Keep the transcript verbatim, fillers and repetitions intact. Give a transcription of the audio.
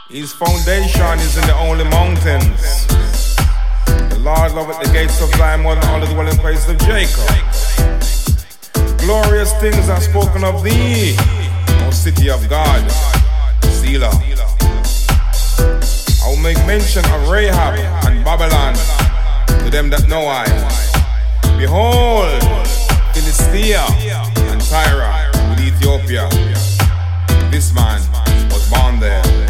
His foundation is in the holy mountains. The Lord loveth the gates of Zion more than all the dwelling place of Jacob. Glorious things are spoken of thee, O city of God, Selah. I will make mention of Rahab and Babylon to them that know I. Behold, Philistia and Tyre with Ethiopia. This man was born there.